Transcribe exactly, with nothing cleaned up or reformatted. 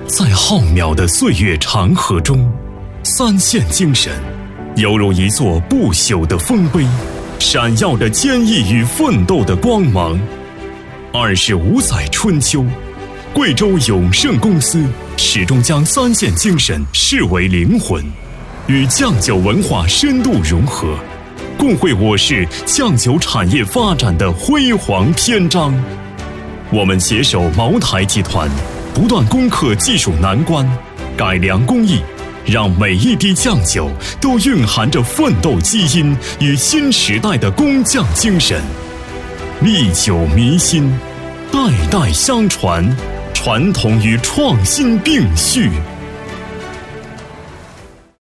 在浩渺的岁月长河中，三线精神犹如一座不朽的丰碑，闪耀着坚毅与奋斗的光芒。二十五载春秋，贵州永盛公司始终将三线精神视为灵魂，与酱酒文化深度融合，共绘我市酱酒产业发展的辉煌篇章。我们携手茅台集团，不断攻克技术难关，改良工艺，让每一滴酱酒都蕴含着奋斗基因与新时代的工匠精神。历久弥新，代代相传，传统与创新并蓄。